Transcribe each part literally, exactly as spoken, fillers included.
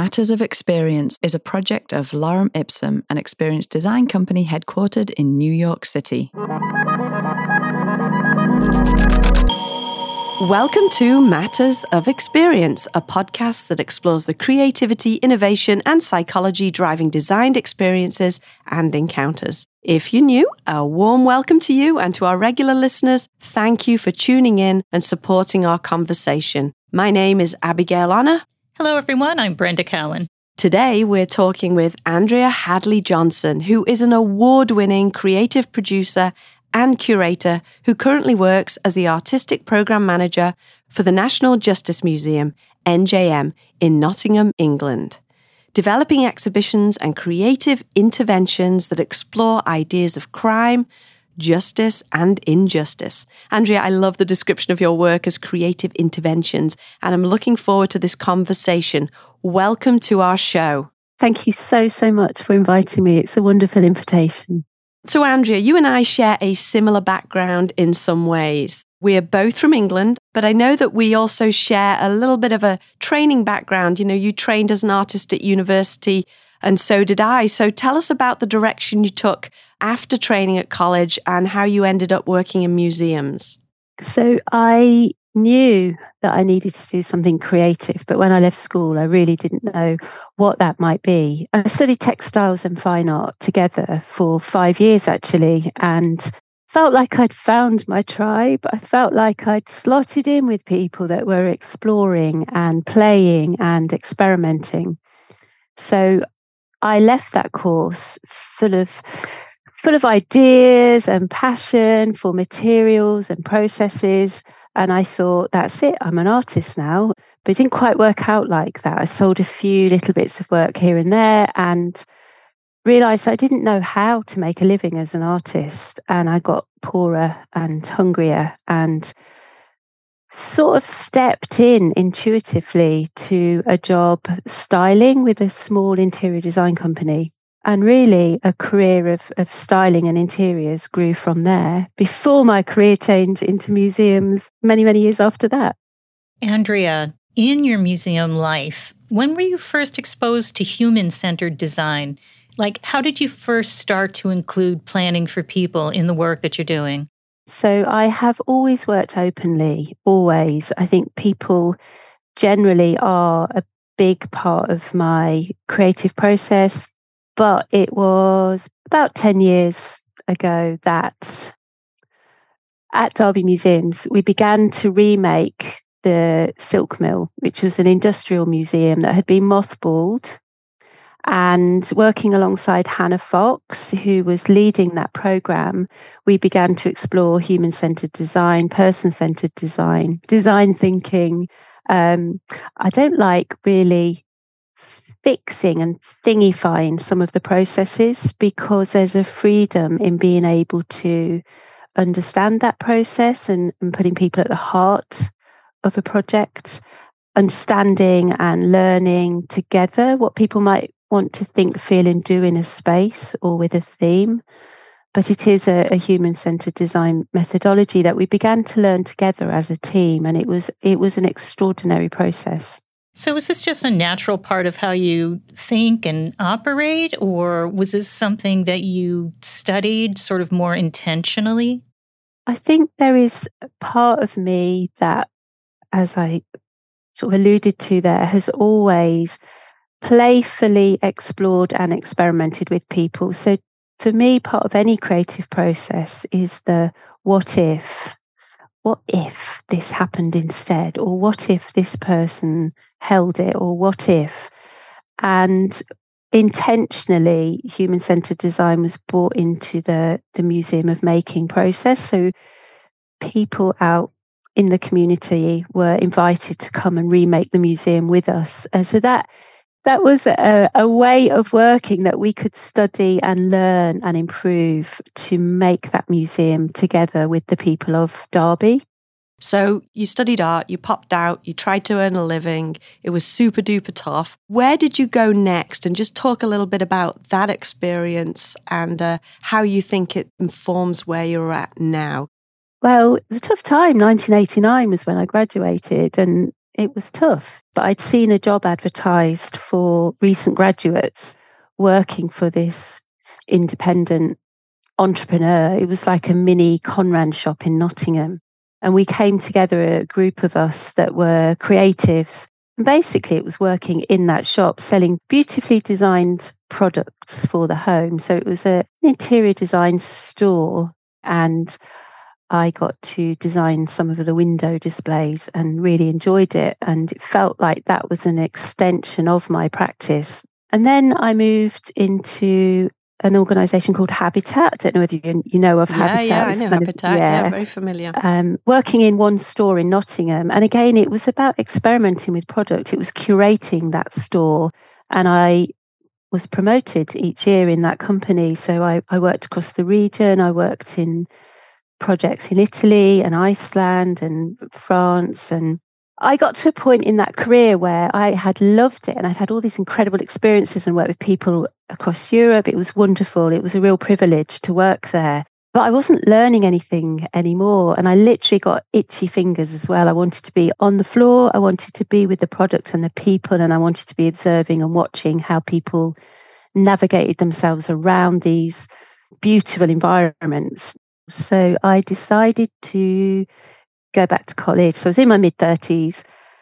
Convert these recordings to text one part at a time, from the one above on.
Matters of Experience is a project of Lorem Ipsum, an experience design company headquartered in New York City. Welcome to Matters of Experience, a podcast that explores the creativity, innovation, and psychology driving designed experiences and encounters. If you're new, a warm welcome to you, and to our regular listeners, thank you for tuning in and supporting our conversation. My name is Abigail Honor. Hello, everyone. I'm Brenda Cowan. Today, we're talking with Andrea Hadley Johnson, who is an award-winning creative producer and curator who currently works as the artistic program manager for the National Justice Museum, N J M, in Nottingham, England, developing exhibitions and creative interventions that explore ideas of crime, justice, and injustice. Andrea, I love the description of your work as creative interventions, and I'm looking forward to this conversation. Welcome to our show. Thank you so, so much for inviting me. It's a wonderful invitation. So, Andrea, you and I share a similar background in some ways. We are both from England, but I know that we also share a little bit of a training background. You know, you trained as an artist at university, and so did I. So tell us about the direction you took after training at college and how you ended up working in museums. So I knew that I needed to do something creative, but when I left school, I really didn't know what that might be. I studied textiles and fine art together for five years, actually, and felt like I'd found my tribe. I felt like I'd slotted in with people that were exploring and playing and experimenting. So I left that course full of full of ideas and passion for materials and processes. And I thought, that's it, I'm an artist now. But it didn't quite work out like that. I sold a few little bits of work here and there and realised I didn't know how to make a living as an artist. And I got poorer and hungrier and sort of stepped in intuitively to a job styling with a small interior design company. And really a career of, of styling and interiors grew from there before my career change into museums many, many years after that. Andrea, in your museum life, when were you first exposed to human-centered design? Like, how did you first start to include planning for people in the work that you're doing? So I have always worked openly, always. I think people generally are a big part of my creative process. But it was about ten years ago that at Derby Museums, we began to remake the Silk Mill, which was an industrial museum that had been mothballed. And working alongside Hannah Fox, who was leading that program, we began to explore human-centered design, person-centered design, design thinking. Um, I don't like really fixing and thingifying some of the processes because there's a freedom in being able to understand that process and, and putting people at the heart of a project, understanding and learning together what people might want to think, feel and do in a space or with a theme. But it is a, a human-centered design methodology that we began to learn together as a team, and it was it was an extraordinary process. So is this just a natural part of how you think and operate, or was this something that you studied sort of more intentionally? I think there is a part of me that, as I sort of alluded to there, has always playfully explored and experimented with people. So for me, part of any creative process is the what if. What if this happened instead? Or what if this person held it? Or what if? And intentionally, human-centered design was brought into the, the Museum of Making process. So people out in the community were invited to come and remake the museum with us. And so that that was a, a way of working that we could study and learn and improve to make that museum together with the people of Derby. So you studied art, you popped out, you tried to earn a living. It was super duper tough. Where did you go next? And just talk a little bit about that experience and uh, how you think it informs where you're at now. Well, it was a tough time. nineteen eighty-nine was when I graduated, and it was tough. But I'd seen a job advertised for recent graduates working for this independent entrepreneur. It was like a mini Conran shop in Nottingham. And we came together, a group of us that were creatives. And basically, it was working in that shop, selling beautifully designed products for the home. So it was a, an interior design store. And I got to design some of the window displays and really enjoyed it. And it felt like that was an extension of my practice. And then I moved into an organisation called Habitat. I don't know whether you, you know of yeah, Habitat. Yeah, I know Habitat. Of, yeah. yeah, very familiar. Um, working in one store in Nottingham. And again, it was about experimenting with product. It was curating that store. And I was promoted each year in that company. So I, I worked across the region. I worked in projects in Italy and Iceland and France. And I got to a point in that career where I had loved it and I'd had all these incredible experiences and worked with people across Europe. It was wonderful. It was a real privilege to work there. But I wasn't learning anything anymore. And I literally got itchy fingers as well. I wanted to be on the floor. I wanted to be with the product and the people. And I wanted to be observing and watching how people navigated themselves around these beautiful environments. So I decided to go back to college. So I was in my mid thirties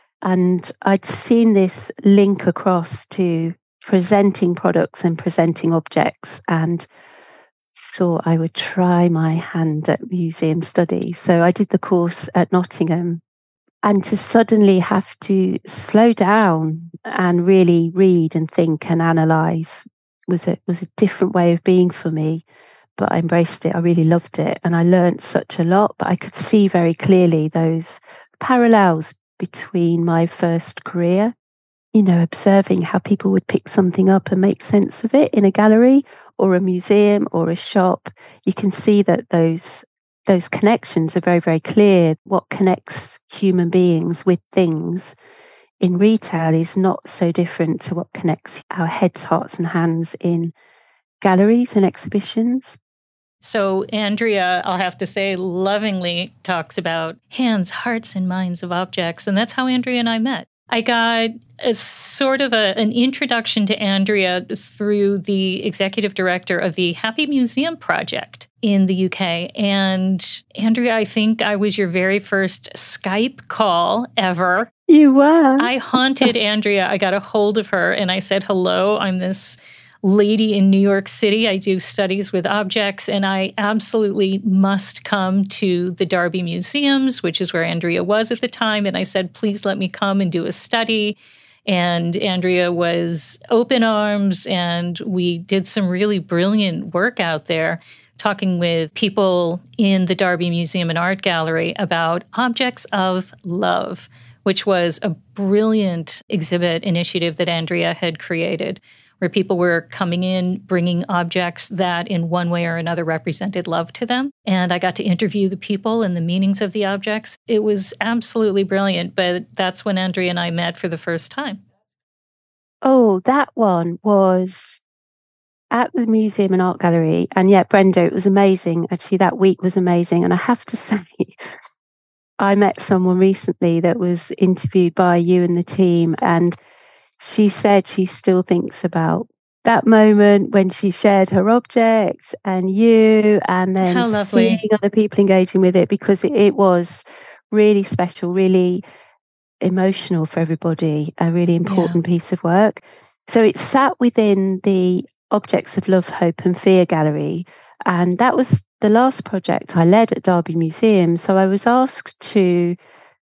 and I'd seen this link across to presenting products and presenting objects and thought I would try my hand at museum study. So I did the course at Nottingham, and to suddenly have to slow down and really read and think and analyse was a, was a different way of being for me. But I embraced it. I really loved it. And I learned such a lot, but I could see very clearly those parallels between my first career, you know, observing how people would pick something up and make sense of it in a gallery or a museum or a shop. You can see that those, those connections are very, very clear. What connects human beings with things in retail is not so different to what connects our heads, hearts and hands in galleries and exhibitions. So Andrea, I'll have to say, lovingly talks about hands, hearts, and minds of objects. And that's how Andrea and I met. I got a sort of a, an introduction to Andrea through the executive director of the Happy Museum Project in the U K. And Andrea, I think I was your very first Skype call ever. You were. I haunted Andrea. I got a hold of her and I said, hello, I'm this lady in New York City. I do studies with objects, and I absolutely must come to the Derby Museums, which is where Andrea was at the time. And I said, please let me come and do a study. And Andrea was open arms, and we did some really brilliant work out there, talking with people in the Derby Museum and Art Gallery about objects of love, which was a brilliant exhibit initiative that Andrea had created, where people were coming in, bringing objects that in one way or another represented love to them. And I got to interview the people and the meanings of the objects. It was absolutely brilliant, but that's when Andrea and I met for the first time. Oh, that one was at the Museum and Art Gallery. And yeah, Brenda, it was amazing. Actually, that week was amazing. And I have to say, I met someone recently that was interviewed by you and the team, and she said she still thinks about that moment when she shared her object and you, and then How lovely. seeing other people engaging with it, because it, it was really special, really emotional for everybody, a really important yeah. piece of work. So it sat within the Objects of Love, Hope and Fear Gallery. And that was the last project I led at Derby Museum. So I was asked to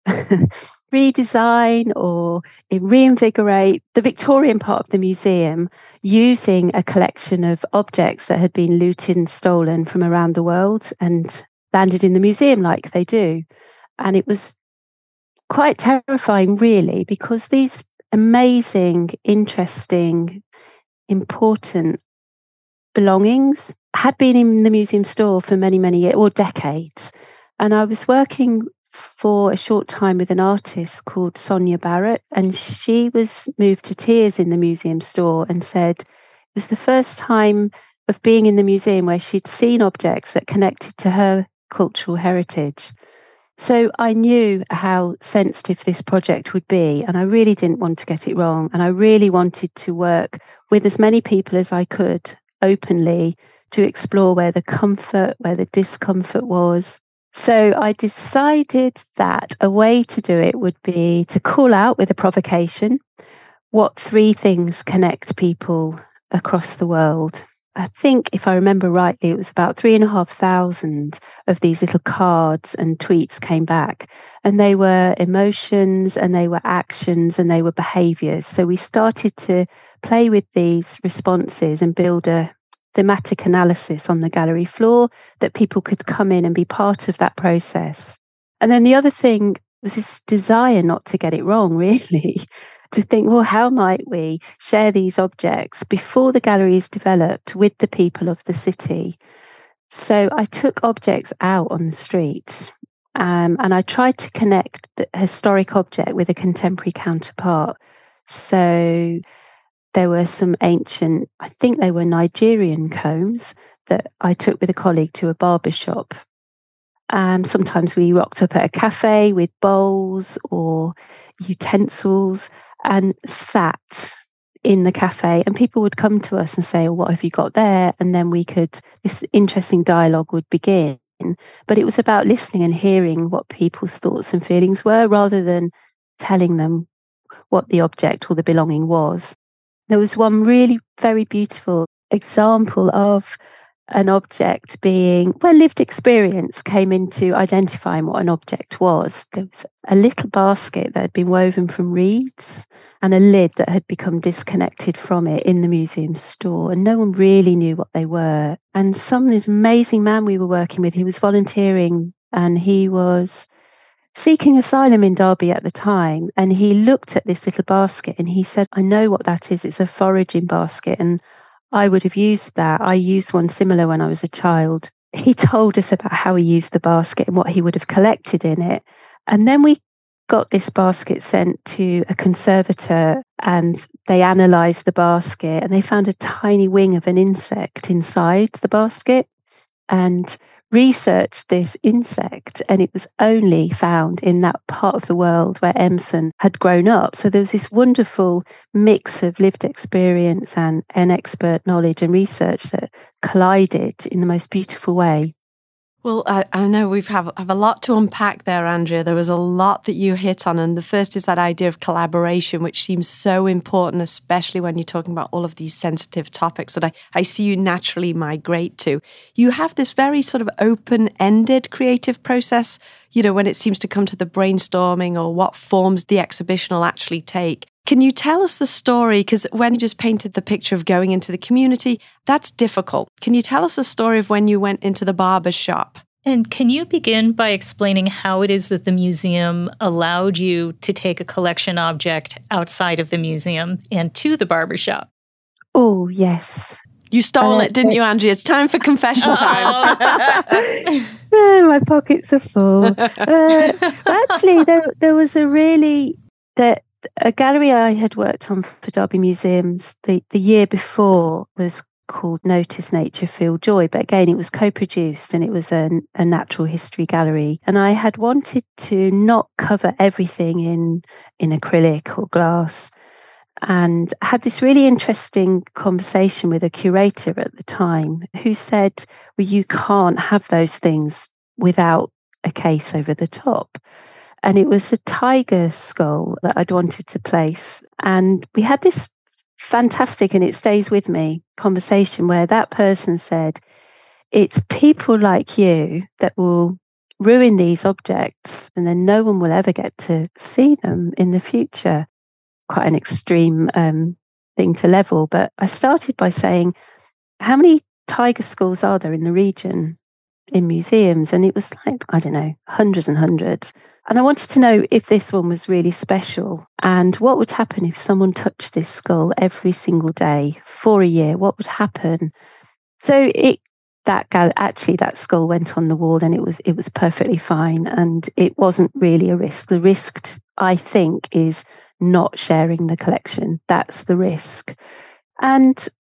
redesign or reinvigorate the Victorian part of the museum using a collection of objects that had been looted and stolen from around the world and landed in the museum like they do. And it was quite terrifying, really, because these amazing, interesting, important belongings had been in the museum store for many, many years or decades. And I was working for a short time with an artist called Sonia Barrett, and she was moved to tears in the museum store and said it was the first time of being in the museum where she'd seen objects that connected to her cultural heritage. So I knew how sensitive this project would be, and I really didn't want to get it wrong. And I really wanted to work with as many people as I could openly to explore where the comfort, where the discomfort was. So I decided that a way to do it would be to call out with a provocation what three things connect people across the world. I think, if I remember rightly, it was about three and a half thousand of these little cards and tweets came back. And they were emotions and they were actions and they were behaviors. So we started to play with these responses and build a thematic analysis on the gallery floor that people could come in and be part of that process. And then the other thing was this desire not to get it wrong, really. To think, well, how might we share these objects before the gallery is developed with the people of the city? So I took objects out on the street um, and I tried to connect the historic object with a contemporary counterpart. So there were some ancient, I think they were Nigerian combs that I took with a colleague to a barber shop. Um, sometimes we rocked up at a cafe with bowls or utensils and sat in the cafe, and people would come to us and say, well, what have you got there? And then we could, this interesting dialogue would begin. But it was about listening and hearing what people's thoughts and feelings were rather than telling them what the object or the belonging was. There was one really very beautiful example of an object being, where lived experience came into identifying what an object was. There was a little basket that had been woven from reeds and a lid that had become disconnected from it in the museum store, and no one really knew what they were. And some this amazing man we were working with, he was volunteering and he was seeking asylum in Derby at the time, and he looked at this little basket and he said, I know what that is. It's a foraging basket, and I would have used that. I used one similar when I was a child. He told us about how he used the basket and what he would have collected in it. And then we got this basket sent to a conservator and they analysed the basket and they found a tiny wing of an insect inside the basket and researched this insect, and it was only found in that part of the world where Empson had grown up. So there was this wonderful mix of lived experience and, and expert knowledge and research that collided in the most beautiful way. Well, I, I know we've have, have a lot to unpack there, Andrea. There was a lot that you hit on. And the first is that idea of collaboration, which seems so important, especially when you're talking about all of these sensitive topics that I, I see you naturally migrate to. You have this very sort of open-ended creative process, you know, when it seems to come to the brainstorming or what forms the exhibition will actually take. Can you tell us the story? Because when you just painted the picture of going into the community, that's difficult. Can you tell us the story of when you went into the barber shop? And can you begin by explaining how it is that the museum allowed you to take a collection object outside of the museum and to the barber shop? Oh, yes. You stole uh, it, didn't you, Andrea? It's time for confession time. Oh, my pockets are full. Uh, well, actually, there, there was a really... That, a gallery I had worked on for Derby Museums the, the year before was called Notice Nature, Feel Joy. But again, it was co-produced and it was a, a natural history gallery. And I had wanted to not cover everything in, in acrylic or glass, and had this really interesting conversation with a curator at the time who said, well, you can't have those things without a case over the top. And it was a tiger skull that I'd wanted to place. And we had this fantastic, and it stays with me, conversation where that person said, it's people like you that will ruin these objects and then no one will ever get to see them in the future. Quite an extreme um, thing to level. But I started by saying, how many tiger skulls are there in the region in museums? And it was like, I don't know, hundreds and hundreds. And I wanted to know if this one was really special and what would happen if someone touched this skull every single day for a year. What would happen? So it that actually that skull went on the wall and it was it was perfectly fine, and it wasn't really a risk. The risk, I think, is not sharing the collection. That's the risk. And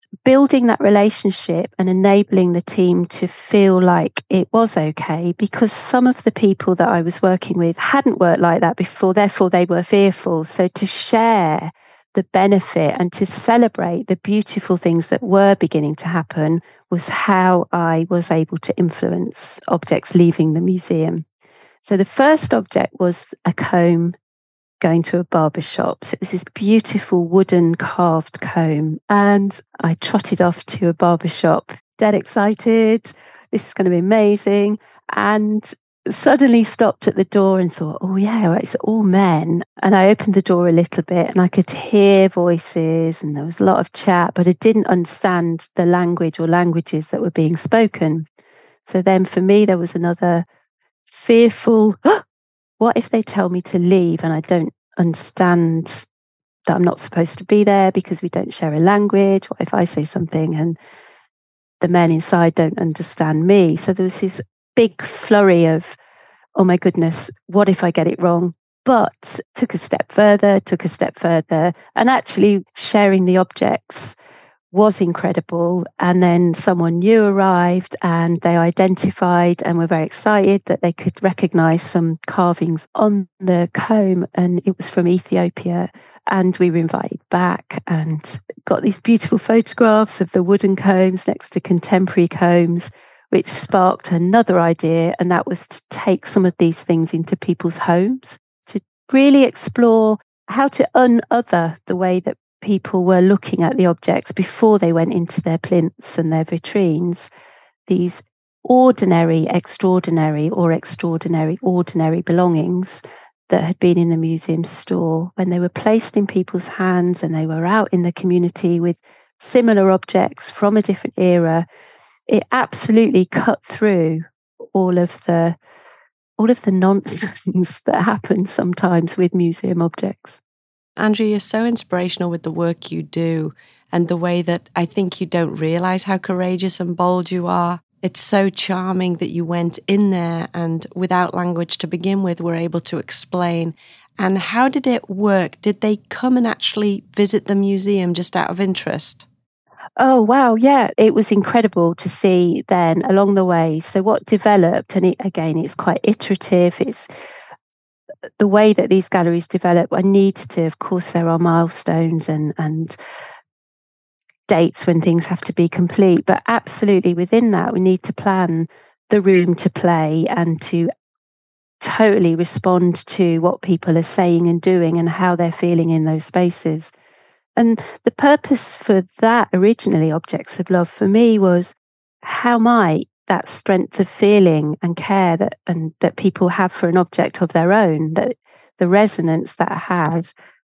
building that relationship and enabling the team to feel like it was okay, because some of the people that I was working with hadn't worked like that before, therefore they were fearful. So to share the benefit and to celebrate the beautiful things that were beginning to happen was how I was able to influence objects leaving the museum. So the first object was a comb going to a barber shop. So it was this beautiful wooden carved comb. And I trotted off to a barber shop, dead excited. This is going to be amazing. And suddenly stopped at the door and thought, oh yeah, it's all men. And I opened the door a little bit and I could hear voices and there was a lot of chat, but I didn't understand the language or languages that were being spoken. So then for me, there was another fearful, oh, what if they tell me to leave and I don't understand that I'm not supposed to be there because we don't share a language? What if I say something and the men inside don't understand me? So there was this big flurry of, oh my goodness, what if I get it wrong? But took a step further, took a step further, and actually sharing the objects was incredible. And then someone new arrived and they identified and were very excited that they could recognize some carvings on the comb, and it was from Ethiopia. And we were invited back and got these beautiful photographs of the wooden combs next to contemporary combs, which sparked another idea, and that was to take some of these things into people's homes, to really explore how to unother the way that people were looking at the objects before they went into their plinths and their vitrines. These ordinary, extraordinary, or extraordinary, ordinary belongings that had been in the museum store, when they were placed in people's hands and they were out in the community with similar objects from a different era, it absolutely cut through all of the all of the nonsense that happens sometimes with museum objects. Andrea, you're so inspirational with the work you do and the way that I think you don't realize how courageous and bold you are. It's so charming that you went in there and without language to begin with were able to explain. And how did it work? Did they come and actually visit the museum just out of interest? Oh, wow. Yeah, it was incredible to see then along the way. So what developed, and it, again, it's quite iterative. It's the way that these galleries develop. I need to, of course, there are milestones and, and dates when things have to be complete. But absolutely within that, we need to plan the room to play and to totally respond to what people are saying and doing and how they're feeling in those spaces. And the purpose for that originally, Objects of Love, for me was how might that strength of feeling and care that and that people have for an object of their own, that the resonance that it has,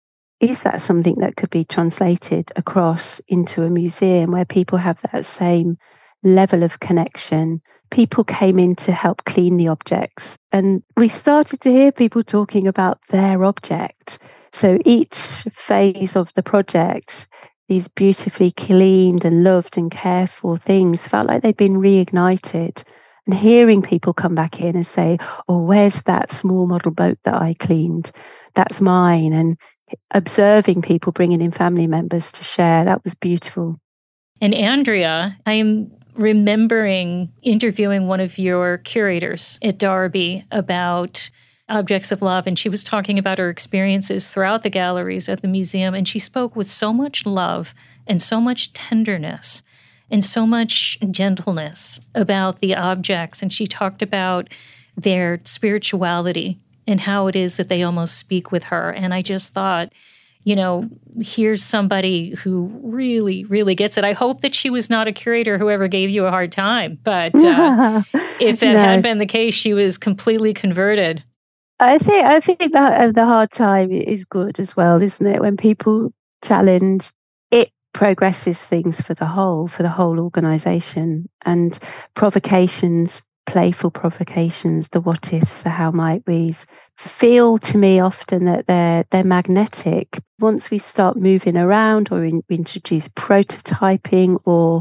is that something that could be translated across into a museum where people have that same level of connection? People came in to help clean the objects, and we started to hear people talking about their object. So each phase of the project, these beautifully cleaned and loved and cared for things felt like they'd been reignited. And hearing people come back in and say, oh, where's that small model boat that I cleaned? That's mine. And observing people bringing in family members to share, that was beautiful. And Andrea, I'm remembering interviewing one of your curators at Derby about Objects of Love, and she was talking about her experiences throughout the galleries at the museum, and she spoke with so much love and so much tenderness and so much gentleness about the objects, and she talked about their spirituality and how it is that they almost speak with her. And I just thought, you know, here's somebody who really, really gets it. I hope that she was not a curator who ever gave you a hard time, but uh, if that no. had been the case, she was completely converted. I think I think that the hard time is good as well, isn't it? When people challenge, it progresses things for the whole, for the whole organisation. And provocations, playful provocations, the what ifs, the how might we's, feel to me often that they're they're magnetic. Once we start moving around or in, we introduce prototyping or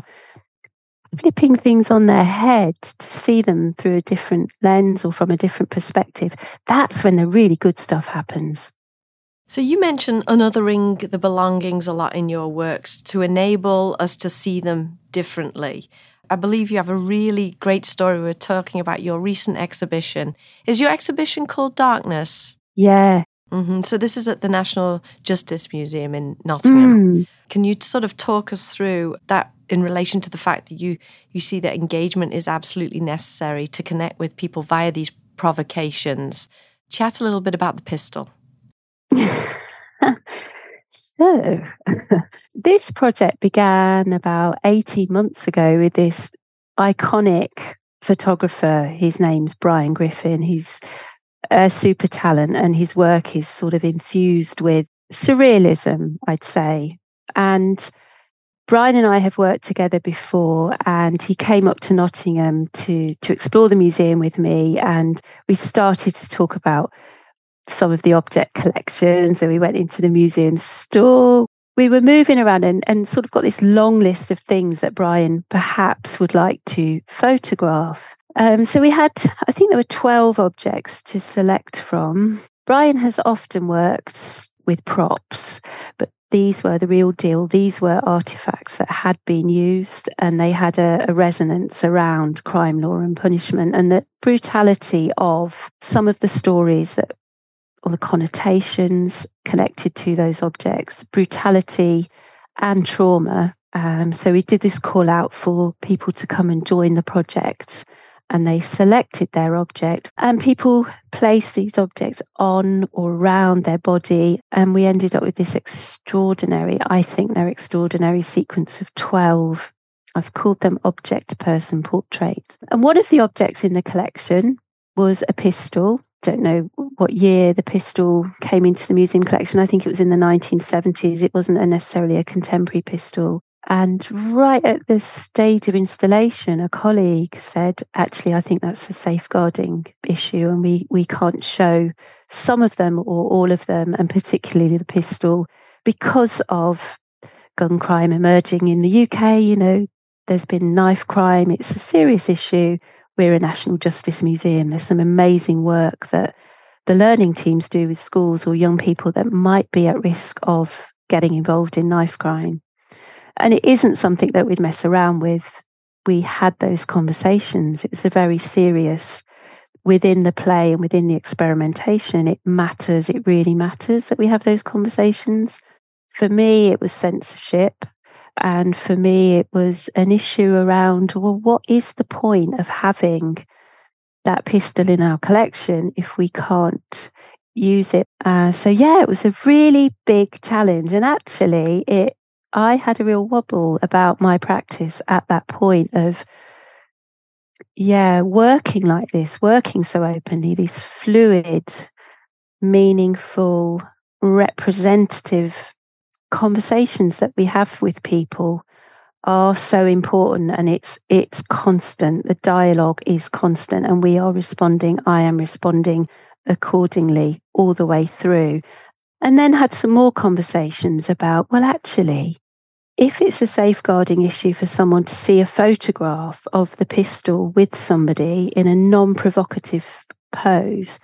flipping things on their head to see them through a different lens or from a different perspective, that's when the really good stuff happens. So you mentioned unothering the belongings a lot in your works to enable us to see them differently. I believe you have a really great story. We're talking about your recent exhibition. Is your exhibition called Darkness? Yeah. Mm-hmm. So this is at the National Justice Museum in Nottingham. Mm. Can you sort of talk us through that in relation to the fact that you, you see that engagement is absolutely necessary to connect with people via these provocations? Chat a little bit about the pistol. So, this project began about eighteen months ago with this iconic photographer. His name's Brian Griffin. He's a super talent, and his work is sort of infused with surrealism, I'd say. And Brian and I have worked together before, and he came up to Nottingham to, to explore the museum with me, and we started to talk about some of the object collections, and we went into the museum store. We were moving around and, and sort of got this long list of things that Brian perhaps would like to photograph. Um, so we had, I think there were twelve objects to select from. Brian has often worked with props, but these were the real deal. These were artifacts that had been used, and they had a, a resonance around crime, law and punishment, and the brutality of some of the stories that or the connotations connected to those objects, brutality and trauma. Um, so we did this call out for people to come and join the project, and they selected their object, and people placed these objects on or around their body, and we ended up with this extraordinary, I think they're extraordinary sequence of twelve. I've called them object person portraits. And one of the objects in the collection was a pistol. Don't know what year the pistol came into the museum collection. I think it was in the nineteen seventies. It wasn't a necessarily a contemporary pistol. And right at the stage of installation, a colleague said, actually, I think that's a safeguarding issue, and we, we can't show some of them or all of them, and particularly the pistol, because of gun crime emerging in the U K. You know, there's been knife crime. It's a serious issue. We're a National Justice Museum. There's some amazing work that the learning teams do with schools or young people that might be at risk of getting involved in knife crime. And it isn't something that we'd mess around with. We had those conversations. It's a very serious, within the play and within the experimentation, it matters, it really matters that we have those conversations. For me, it was censorship. And for me, it was an issue around, well, what is the point of having that pistol in our collection if we can't use it? Uh, so, yeah, it was a really big challenge. And actually, it I had a real wobble about my practice at that point of, yeah, working like this, working so openly, these fluid, meaningful, representative conversations that we have with people are so important, and it's it's constant. The dialogue is constant, and we are responding. I am responding accordingly all the way through. And then had some more conversations about, well, actually, if it's a safeguarding issue for someone to see a photograph of the pistol with somebody in a non-provocative pose,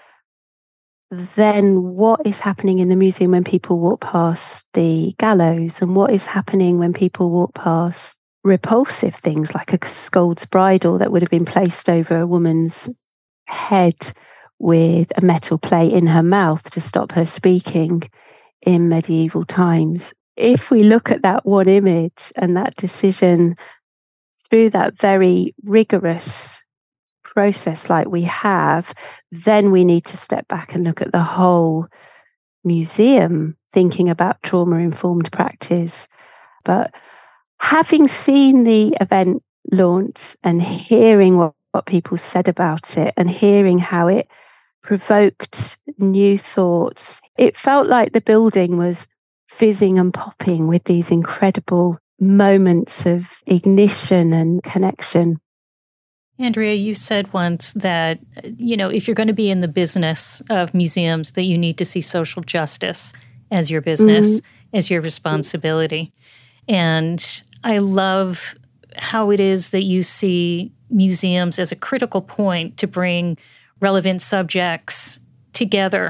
then what is happening in the museum when people walk past the gallows, and what is happening when people walk past repulsive things like a scold's bridle that would have been placed over a woman's head with a metal plate in her mouth to stop her speaking in medieval times. If we look at that one image and that decision through that very rigorous process like we have, then we need to step back and look at the whole museum, thinking about trauma-informed practice. But having seen the event launch and hearing what, what people said about it and hearing how it provoked new thoughts, it felt like the building was fizzing and popping with these incredible moments of ignition and connection. Andrea, you said once that, you know, if you're going to be in the business of museums, that you need to see social justice as your business, mm-hmm. as your responsibility. And I love how it is that you see museums as a critical point to bring relevant subjects together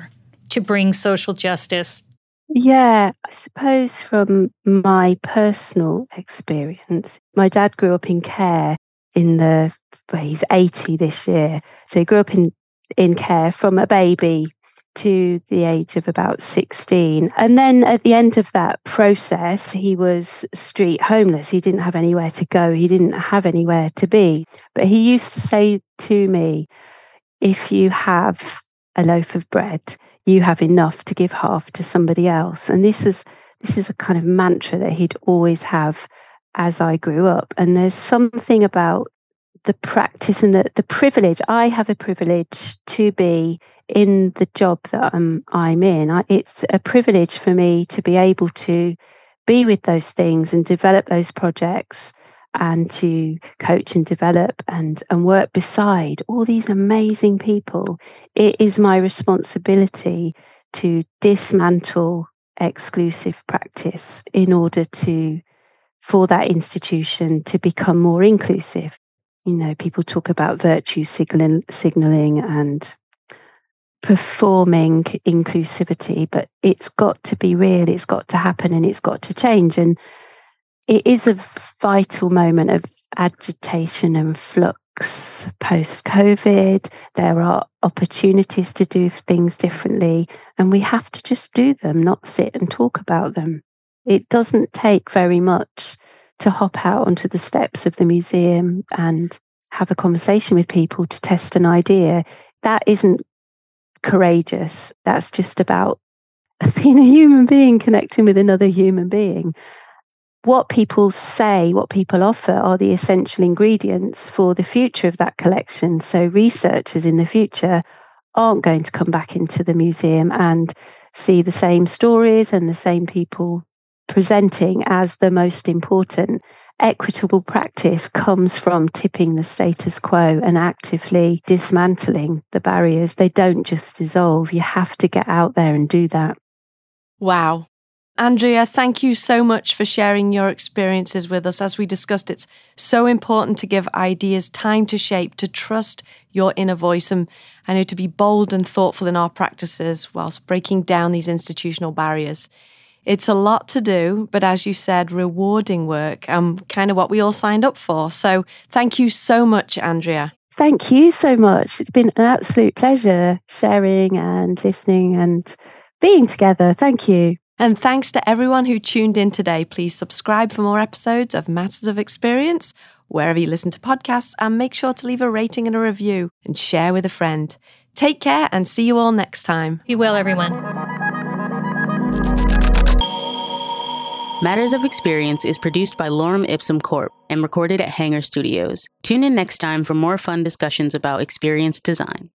to bring social justice? Yeah, I suppose from my personal experience, my dad grew up in care in the, well, he's eighty this year. So he grew up in, in care from a baby to the age of about sixteen. And then at the end of that process, he was street homeless. He didn't have anywhere to go. He didn't have anywhere to be. But he used to say to me, if you have a loaf of bread, you have enough to give half to somebody else. And this is this is a kind of mantra that he'd always have as I grew up. And there's something about the practice and the, the privilege. I have a privilege to be in the job that I'm, I'm in. I, it's a privilege for me to be able to be with those things and develop those projects and to coach and develop and, and work beside all these amazing people. It is my responsibility to dismantle exclusive practice in order to, for that institution to become more inclusive. You know, people talk about virtue signaling, signaling and performing inclusivity, but it's got to be real, it's got to happen, and it's got to change. And it is a vital moment of agitation and flux post-COVID. There are opportunities to do things differently, and we have to just do them, not sit and talk about them. It doesn't take very much to hop out onto the steps of the museum and have a conversation with people to test an idea. That isn't courageous. That's just about being a human being connecting with another human being. What people say, what people offer are the essential ingredients for the future of that collection. So researchers in the future aren't going to come back into the museum and see the same stories and the same people presenting as the most important. Equitable practice comes from tipping the status quo and actively dismantling the barriers. They don't just dissolve. You have to get out there and do that. Wow. Andrea, thank you so much for sharing your experiences with us. As we discussed, it's so important to give ideas time to shape, to trust your inner voice, and I know to be bold and thoughtful in our practices whilst breaking down these institutional barriers. It's a lot to do, but as you said, rewarding work, um, kind of what we all signed up for. So thank you so much, Andrea. Thank you so much. It's been an absolute pleasure sharing and listening and being together. Thank you. And thanks to everyone who tuned in today. Please subscribe for more episodes of Matters of Experience, wherever you listen to podcasts, and make sure to leave a rating and a review and share with a friend. Take care and see you all next time. Be well, everyone. Matters of Experience is produced by Lorem Ipsum Corp and recorded at Hangar Studios. Tune in next time for more fun discussions about experience design.